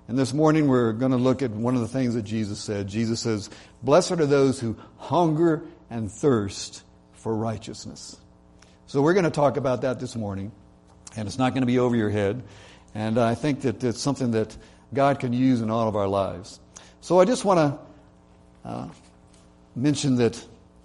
And this morning we're going to look at one of the things that Jesus said. Jesus says, "Blessed are those who hunger and thirst for righteousness." So we're going to talk about that this morning, and it's not going to be over your head. And I think that it's something that God can use in all of our lives. So I just want to mention that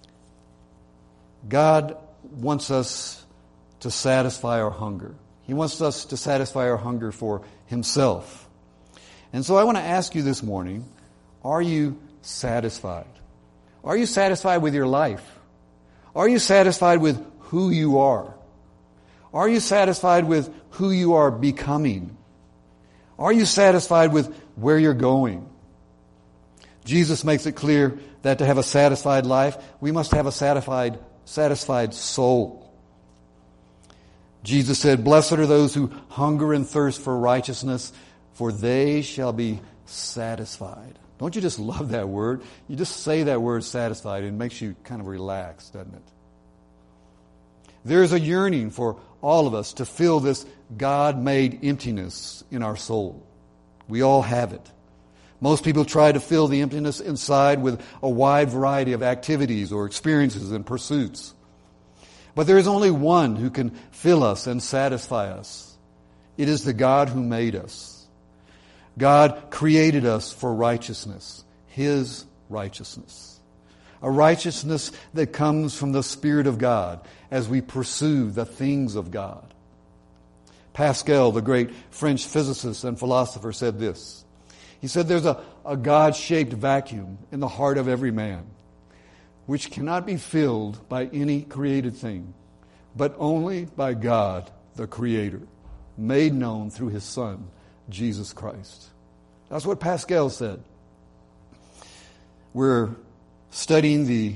God wants us to satisfy our hunger. He wants us to satisfy our hunger for Himself. And so I want to ask you this morning, are you satisfied? Are you satisfied with your life? Are you satisfied with who you are? Are you satisfied with who you are becoming? Are you satisfied with where you're going? Jesus makes it clear that to have a satisfied life, we must have a satisfied soul. Jesus said, "Blessed are those who hunger and thirst for righteousness, for they shall be satisfied." Don't you just love that word? You just say that word, satisfied, and it makes you kind of relax, doesn't it? There's a yearning for all of us to fill this God-made emptiness in our soul. We all have it. Most people try to fill the emptiness inside with a wide variety of activities or experiences and pursuits. But there is only one who can fill us and satisfy us. It is the God who made us. God created us for righteousness, His righteousness. A righteousness that comes from the Spirit of God as we pursue the things of God. Pascal, the great French physicist and philosopher, said this. He said, "There's a God-shaped vacuum in the heart of every man, which cannot be filled by any created thing, but only by God, the Creator, made known through His Son, Jesus Christ." That's what Pascal said. We're studying the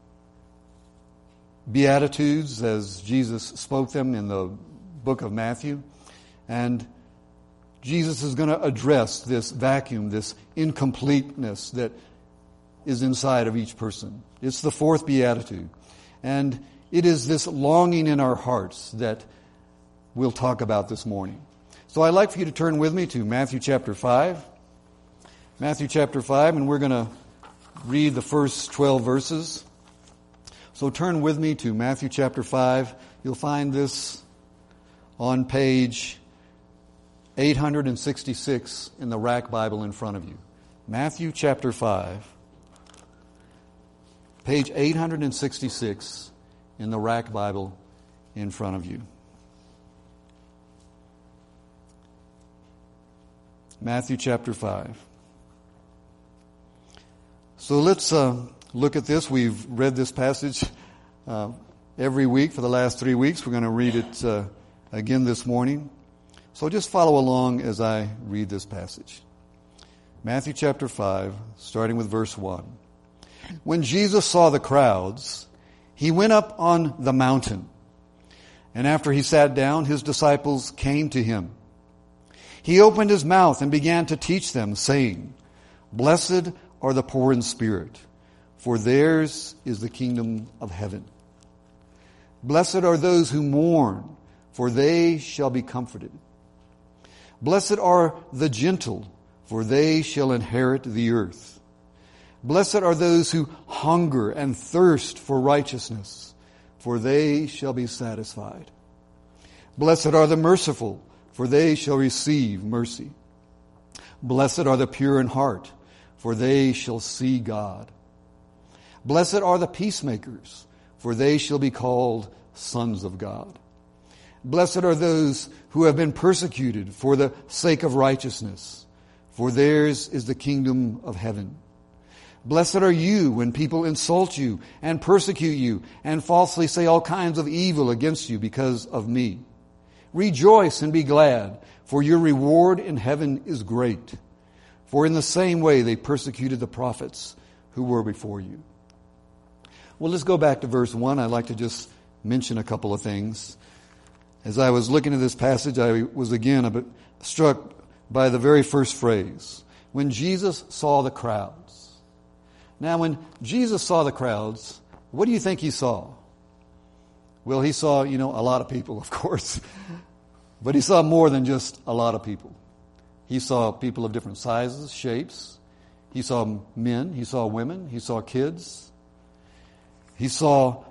Beatitudes as Jesus spoke them in the book of Matthew. And Jesus is going to address this vacuum, this incompleteness that is inside of each person. It's the fourth Beatitude. And it is this longing in our hearts that we'll talk about this morning. So I'd like for you to turn with me to Matthew chapter 5. Matthew chapter 5, and we're going to read the first 12 verses. So turn with me to Matthew chapter 5. You'll find this on page 866 in the Rack Bible in front of you. Matthew chapter 5, page 866 in the Rack Bible in front of you. Matthew chapter 5. So let's look at this. We've read this passage every week for the last 3 weeks. We're going to read it again this morning. So just follow along as I read this passage. Matthew chapter 5, starting with verse 1. When Jesus saw the crowds, He went up on the mountain. And after He sat down, His disciples came to Him. He opened His mouth and began to teach them, saying, "Blessed are the poor in spirit, for theirs is the kingdom of heaven. Blessed are those who mourn, for they shall be comforted. Blessed are the gentle, for they shall inherit the earth. Blessed are those who hunger and thirst for righteousness, for they shall be satisfied. Blessed are the merciful, for they shall receive mercy. Blessed are the pure in heart, for they shall see God. Blessed are the peacemakers, for they shall be called sons of God. Blessed are those who have been persecuted for the sake of righteousness, for theirs is the kingdom of heaven. Blessed are you when people insult you and persecute you and falsely say all kinds of evil against you because of me. Rejoice and be glad, for your reward in heaven is great. For in the same way they persecuted the prophets who were before you." Well, let's go back to verse 1. I'd like to just mention a couple of things. As I was looking at this passage, I was again a bit struck by the very first phrase. When Jesus saw the crowds. Now, when Jesus saw the crowds, what do you think He saw? Well, He saw, a lot of people, of course. But He saw more than just a lot of people. He saw people of different sizes, shapes. He saw men. He saw women. He saw kids. He saw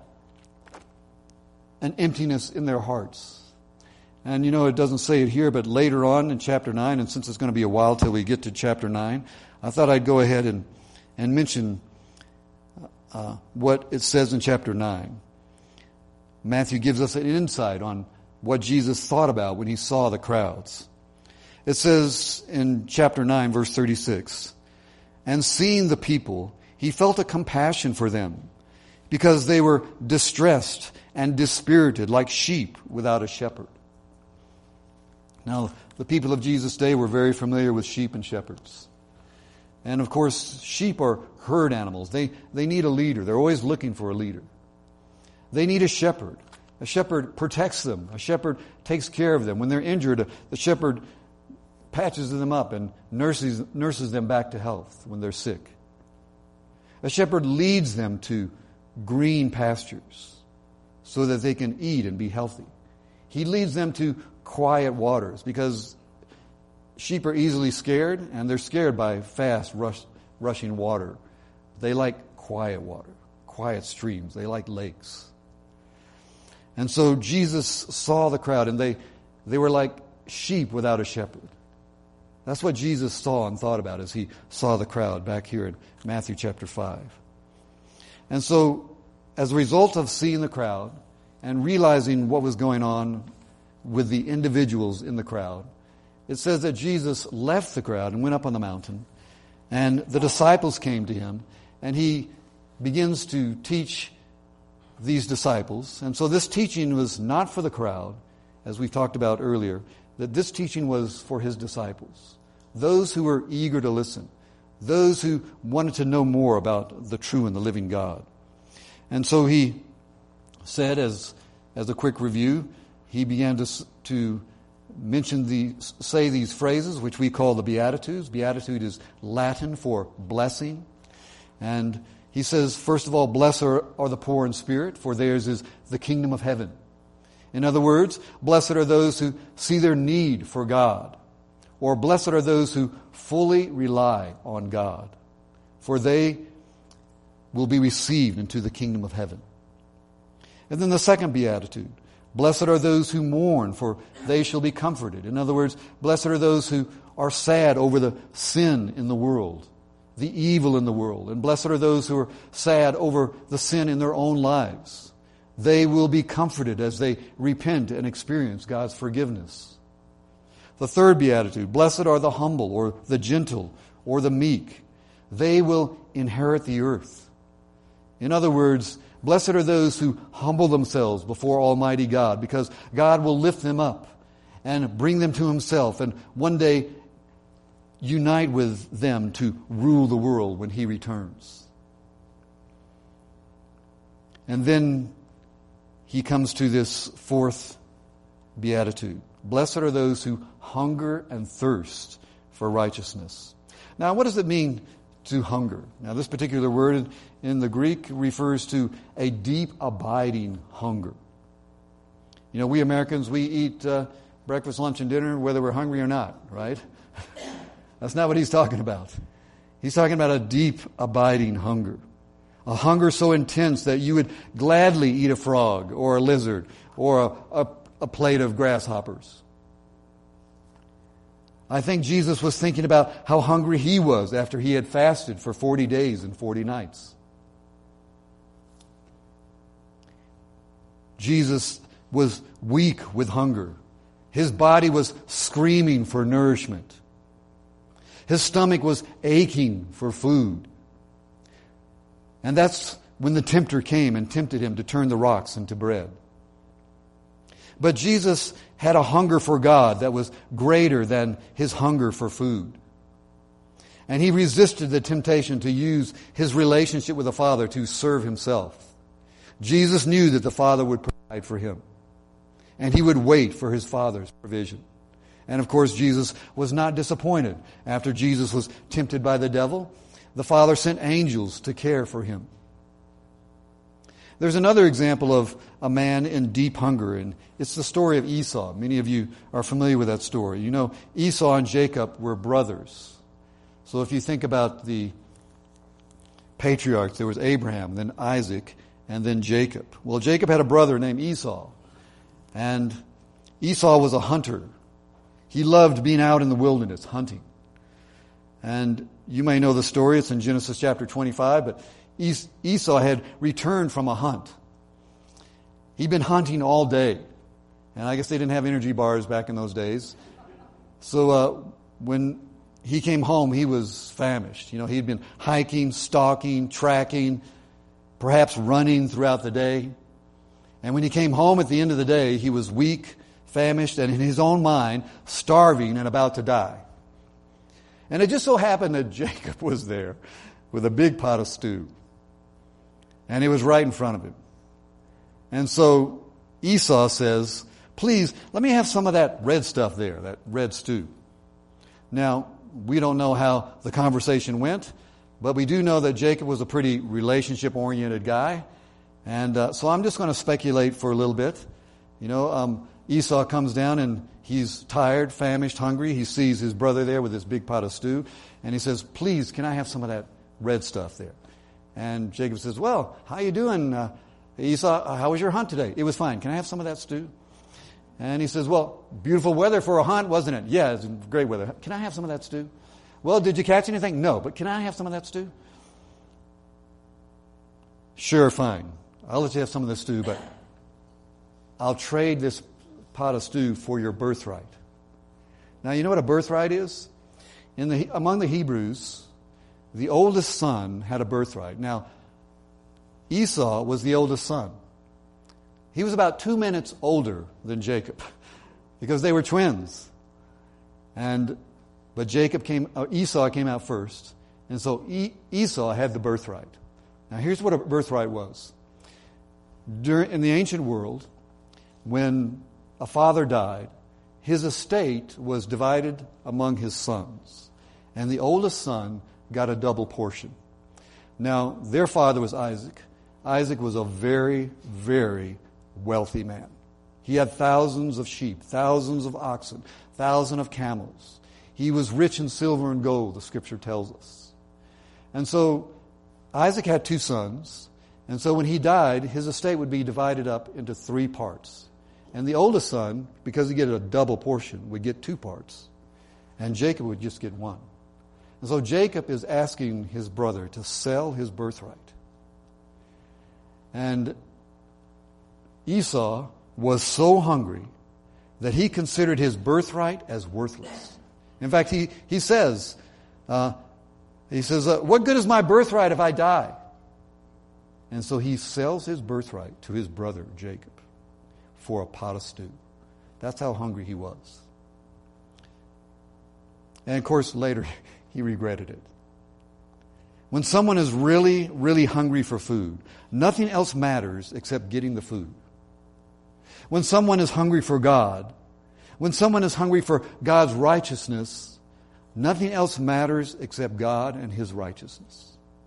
an emptiness in their hearts. And it doesn't say it here, but later on in chapter 9, and since it's going to be a while till we get to chapter 9, I thought I'd go ahead and mention what it says in chapter 9. Matthew gives us an insight on what Jesus thought about when he saw the crowds. It says in chapter 9, verse 36, "And seeing the people, he felt a compassion for them, because they were distressed and dispirited like sheep without a shepherd." Now, the people of Jesus' day were very familiar with sheep and shepherds. And of course, sheep are herd animals. They need a leader. They're always looking for a leader. They need a shepherd. A shepherd protects them. A shepherd takes care of them. When they're injured, the shepherd patches them up and nurses them back to health when they're sick. A shepherd leads them to green pastures so that they can eat and be healthy. He leads them to quiet waters because sheep are easily scared, and they're scared by fast, rushing water. They like quiet water, quiet streams. They like lakes. And so Jesus saw the crowd, and they were like sheep without a shepherd. That's what Jesus saw and thought about as he saw the crowd back here in Matthew chapter 5. And so, as a result of seeing the crowd and realizing what was going on with the individuals in the crowd, it says that Jesus left the crowd and went up on the mountain, and the disciples came to him, and he begins to teach these disciples. And so this teaching was not for the crowd, as we talked about earlier, that this teaching was for his disciples, those who were eager to listen, those who wanted to know more about the true and the living God. And so he said, as a quick review, he began to say these phrases, which we call the Beatitudes. Beatitude is Latin for blessing. And he says, first of all, blessed are the poor in spirit, for theirs is the kingdom of heaven. In other words, blessed are those who see their need for God, or blessed are those who fully rely on God, for they will be received into the kingdom of heaven. And then the second beatitude, blessed are those who mourn, for they shall be comforted. In other words, blessed are those who are sad over the sin in the world, the evil in the world. And blessed are those who are sad over the sin in their own lives. They will be comforted as they repent and experience God's forgiveness. The third beatitude, blessed are the humble, or the gentle, or the meek. They will inherit the earth. In other words, blessed are those who humble themselves before Almighty God, because God will lift them up and bring them to Himself, and one day unite with them to rule the world when He returns. And then he comes to this fourth beatitude. Blessed are those who hunger and thirst for righteousness. Now, what does it mean to hunger? Now, this particular word in the Greek refers to a deep, abiding hunger. You know, we Americans, we eat breakfast, lunch, and dinner whether we're hungry or not, right? That's not what he's talking about. He's talking about a deep, abiding hunger. A hunger so intense that you would gladly eat a frog or a lizard or a plate of grasshoppers. I think Jesus was thinking about how hungry he was after he had fasted for 40 days and 40 nights. Jesus was weak with hunger. His body was screaming for nourishment. His stomach was aching for food. And that's when the tempter came and tempted him to turn the rocks into bread. But Jesus had a hunger for God that was greater than his hunger for food. And he resisted the temptation to use his relationship with the Father to serve himself. Jesus knew that the Father would provide for him, and he would wait for his Father's provision. And of course, Jesus was not disappointed. After Jesus was tempted by the devil, the Father sent angels to care for him. There's another example of a man in deep hunger, and it's the story of Esau. Many of you are familiar with that story. You know, Esau and Jacob were brothers. So if you think about the patriarchs, there was Abraham, then Isaac, and then Jacob. Well, Jacob had a brother named Esau, and Esau was a hunter. He loved being out in the wilderness, hunting. And you may know the story, it's in Genesis chapter 25, but Esau had returned from a hunt. He'd been hunting all day, and I guess they didn't have energy bars back in those days. So when he came home, he was famished. You know, he'd been hiking, stalking, tracking, perhaps running throughout the day. And when he came home at the end of the day, he was weak, famished, and in his own mind, starving and about to die. And it just so happened that Jacob was there with a big pot of stew. And it was right in front of him. And so Esau says, please, let me have some of that red stuff there, that red stew. Now, we don't know how the conversation went, but we do know that Jacob was a pretty relationship-oriented guy. And so I'm just going to speculate for a little bit. You know, Esau comes down and he's tired, famished, hungry. He sees his brother there with this big pot of stew. And he says, please, can I have some of that red stuff there? And Jacob says, well, how you doing, Esau? How was your hunt today? It was fine. Can I have some of that stew? And he says, well, beautiful weather for a hunt, wasn't it? Yeah, it's great weather. Can I have some of that stew? Well, did you catch anything? No, but can I have some of that stew? Sure, fine. I'll let you have some of the stew, but I'll trade this pot of stew for your birthright. Now, you know what a birthright is? Among the Hebrews, the oldest son had a birthright. Now, Esau was the oldest son. He was about 2 minutes older than Jacob because they were twins. But Esau came out first. And so Esau had the birthright. Now here's what a birthright was. In the ancient world, when a father died, his estate was divided among his sons. And the oldest son got a double portion. Now, their father was Isaac. Isaac was a very, very wealthy man. He had thousands of sheep, thousands of oxen, thousands of camels. He was rich in silver and gold, the scripture tells us. And so Isaac had 2 sons. And so when he died, his estate would be divided up into 3 parts. And the oldest son, because he get a double portion, would get 2 parts. And Jacob would just get 1. And so Jacob is asking his brother to sell his birthright. And Esau was so hungry that he considered his birthright as worthless. In fact, he says, what good is my birthright if I die? And so he sells his birthright to his brother Jacob for a pot of stew. That's how hungry he was. And of course, later he regretted it. When someone is really, really hungry for food, nothing else matters except getting the food. When someone is hungry for God, when someone is hungry for God's righteousness, nothing else matters except God and His righteousness.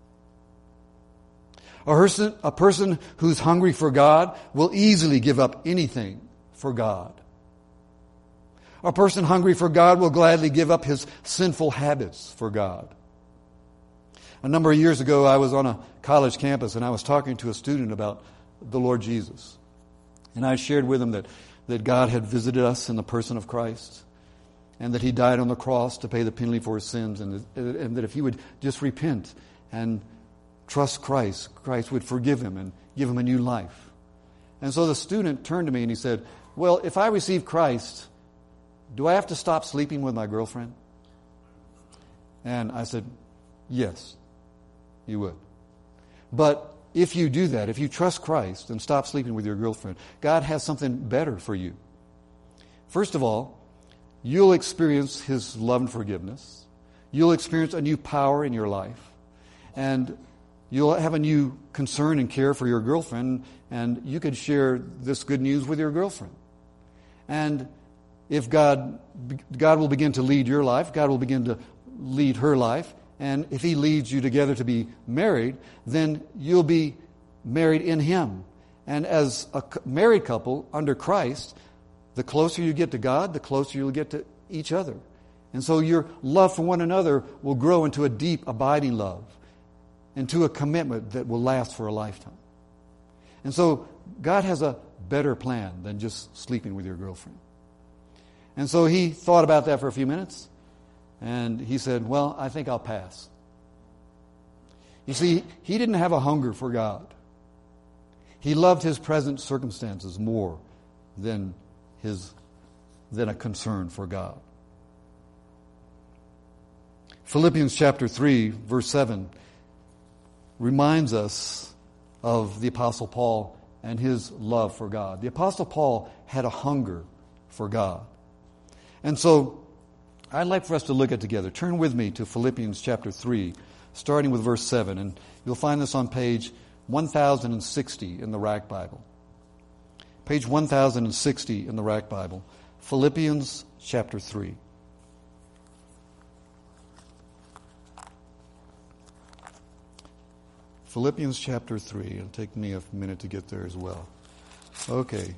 A person who's hungry for God will easily give up anything for God. A person hungry for God will gladly give up his sinful habits for God. A number of years ago, I was on a college campus and I was talking to a student about the Lord Jesus. And I shared with him that God had visited us in the person of Christ and that He died on the cross to pay the penalty for his sins, and that if he would just repent and trust Christ, Christ would forgive him and give him a new life. And so the student turned to me and he said, well, if I receive Christ, do I have to stop sleeping with my girlfriend? And I said, yes, you would. But if you do that, if you trust Christ and stop sleeping with your girlfriend, God has something better for you. First of all, you'll experience His love and forgiveness. You'll experience a new power in your life. And you'll have a new concern and care for your girlfriend, and you could share this good news with your girlfriend. And if God will begin to lead your life, God will begin to lead her life, and if He leads you together to be married, then you'll be married in Him. And as a married couple under Christ, the closer you get to God, the closer you'll get to each other. And so your love for one another will grow into a deep, abiding love, into a commitment that will last for a lifetime. And so God has a better plan than just sleeping with your girlfriend. And so he thought about that for a few minutes, and he said, well, I think I'll pass. You see, he didn't have a hunger for God. He loved his present circumstances more than a concern for God. Philippians chapter 3, verse 7 reminds us of the Apostle Paul and his love for God. The Apostle Paul had a hunger for God. And so I'd like for us to look at it together. Turn with me to Philippians chapter 3, starting with verse 7. And you'll find this on page 1060 in the Rack Bible. Page 1060 in the Rack Bible. Philippians chapter 3. Philippians chapter 3. It'll take me a minute to get there as well. Okay.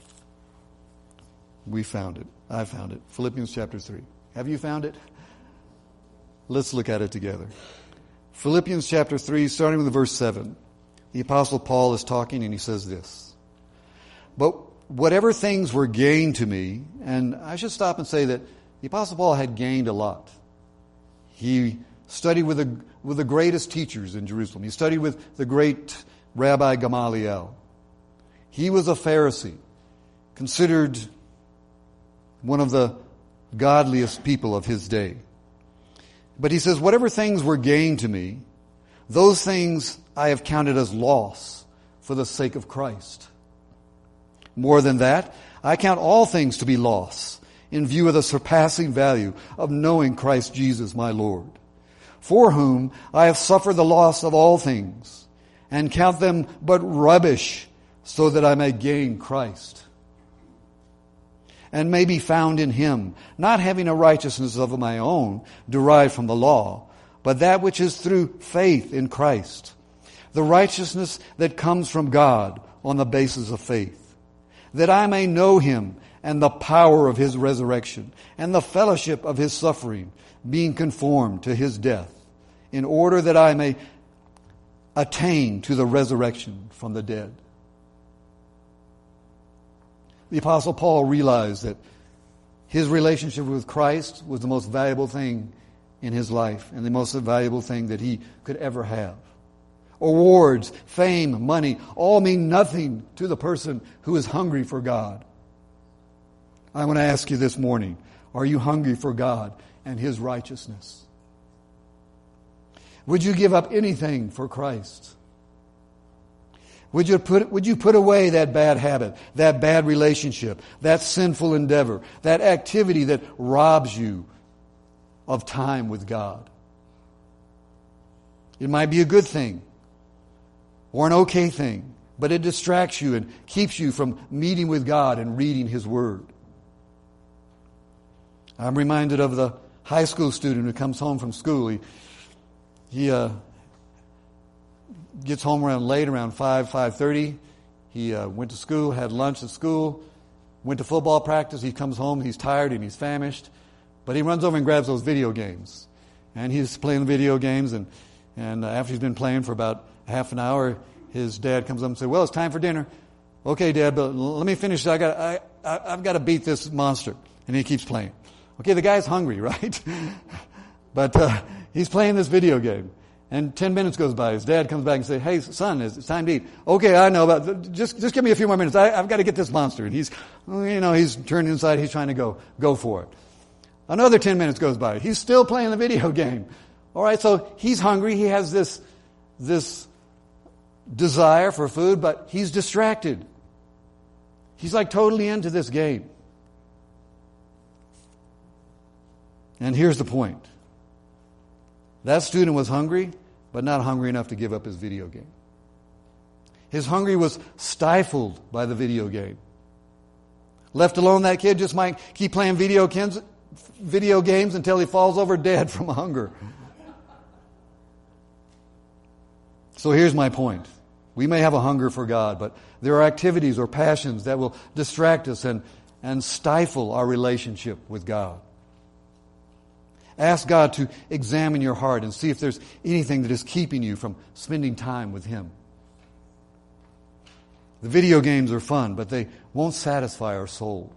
We found it. I found it. Philippians chapter 3. Have you found it? Let's look at it together. Philippians chapter 3, starting with verse 7. The Apostle Paul is talking and he says this. But whatever things were gained to me, and I should stop and say that the Apostle Paul had gained a lot. He studied with the greatest teachers in Jerusalem. He studied with the great Rabbi Gamaliel. He was a Pharisee, considered one of the godliest people of his day. But he says, whatever things were gained to me, those things I have counted as loss for the sake of Christ. More than that, I count all things to be loss in view of the surpassing value of knowing Christ Jesus my Lord, for whom I have suffered the loss of all things, and count them but rubbish, so that I may gain Christ, and may be found in Him, not having a righteousness of my own derived from the law, but that which is through faith in Christ, the righteousness that comes from God on the basis of faith, that I may know Him and the power of His resurrection and the fellowship of His suffering, being conformed to His death, in order that I may attain to the resurrection from the dead. The Apostle Paul realized that his relationship with Christ was the most valuable thing in his life and the most valuable thing that he could ever have. Awards, fame, money, all mean nothing to the person who is hungry for God. I want to ask you this morning, are you hungry for God and His righteousness? Would you give up anything for Christ? Would you put away that bad habit, that bad relationship, that sinful endeavor, that activity that robs you of time with God? It might be a good thing or an okay thing, but it distracts you and keeps you from meeting with God and reading His Word. I'm reminded of the high school student who comes home from school. He gets home around 5:30. He went to school, had lunch at school, went to football practice. He comes home, he's tired and he's famished, but he runs over and grabs those video games. And he's playing video games, and after he's been playing for about half an hour, his dad comes up and says, well, it's time for dinner. Okay, Dad, but let me finish. I've got to beat this monster. And he keeps playing. Okay, the guy's hungry, right? But he's playing this video game. And 10 minutes goes by. His dad comes back and says, hey, son, it's time to eat. Okay, I know, but just give me a few more minutes. I've got to get this monster. And he's turned inside. He's trying to go for it. Another 10 minutes goes by. He's still playing the video game. All right, so he's hungry. He has this desire for food, but he's distracted. He's like totally into this game. And here's the point. That student was hungry, but not hungry enough to give up his video game. His hunger was stifled by the video game. Left alone, that kid just might keep playing video games until he falls over dead from hunger. So here's my point. We may have a hunger for God, but there are activities or passions that will distract us and stifle our relationship with God. Ask God to examine your heart and see if there's anything that is keeping you from spending time with Him. The video games are fun, but they won't satisfy our souls.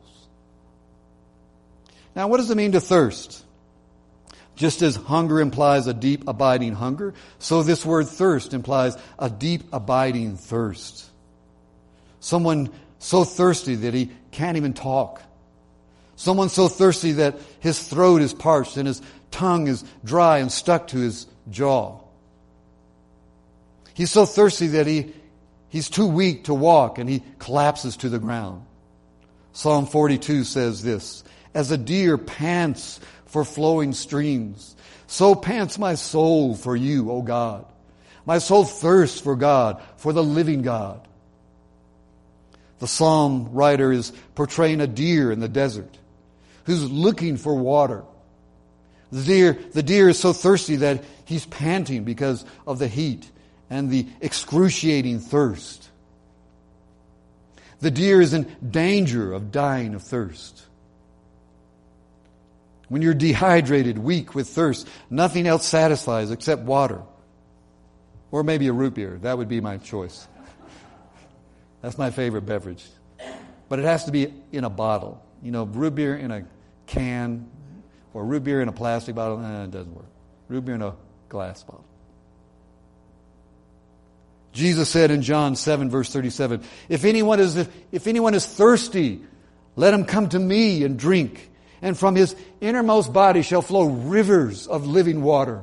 Now, what does it mean to thirst? Just as hunger implies a deep, abiding hunger, so this word thirst implies a deep, abiding thirst. Someone so thirsty that he can't even talk. Someone so thirsty that his throat is parched and his tongue is dry and stuck to his jaw. He's so thirsty that he's too weak to walk and he collapses to the ground. Psalm 42 says this, "As a deer pants for flowing streams, so pants my soul for you, O God. My soul thirsts for God, for the living God." The psalm writer is portraying a deer in the desert who's looking for water. The deer is so thirsty that he's panting because of the heat and the excruciating thirst. The deer is in danger of dying of thirst. When you're dehydrated, weak with thirst, nothing else satisfies except water. Or maybe a root beer. That would be my choice. That's my favorite beverage. But it has to be in a bottle. You know, root beer in a can or root beer in a plastic bottle, it doesn't work. Root beer in a glass bottle. Jesus said in John 7, verse 37, if anyone is thirsty, let him come to me and drink. And from his innermost body shall flow rivers of living water.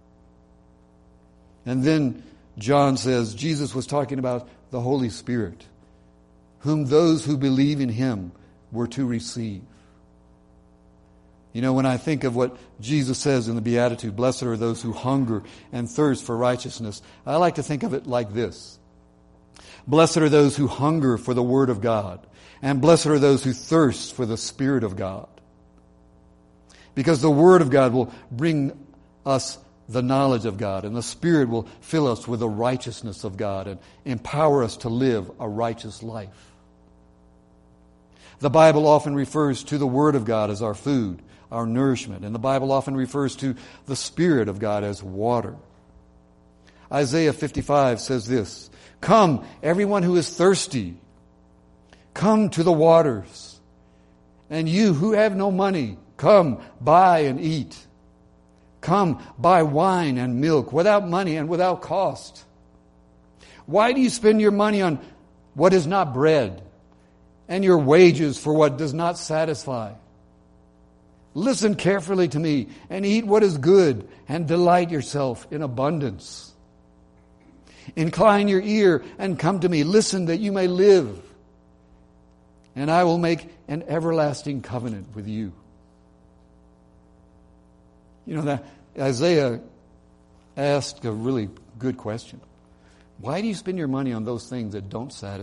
And then John says, Jesus was talking about the Holy Spirit, whom those who believe in Him were to receive. You know, when I think of what Jesus says in the Beatitude, blessed are those who hunger and thirst for righteousness, I like to think of it like this. Blessed are those who hunger for the Word of God, and blessed are those who thirst for the Spirit of God. Because the Word of God will bring us the knowledge of God, and the Spirit will fill us with the righteousness of God and empower us to live a righteous life. The Bible often refers to the Word of God as our food, our nourishment, and the Bible often refers to the Spirit of God as water. Isaiah 55 says this, "Come, everyone who is thirsty, come to the waters, and you who have no money, come, buy and eat. Come, buy wine and milk without money and without cost. Why do you spend your money on what is not bread, and your wages for what does not satisfy? Listen carefully to me, and eat what is good, and delight yourself in abundance. Incline your ear and come to me. Listen that you may live, and I will make an everlasting covenant with you." You know, that Isaiah asked a really good question. Why do you spend your money on those things that don't satisfy?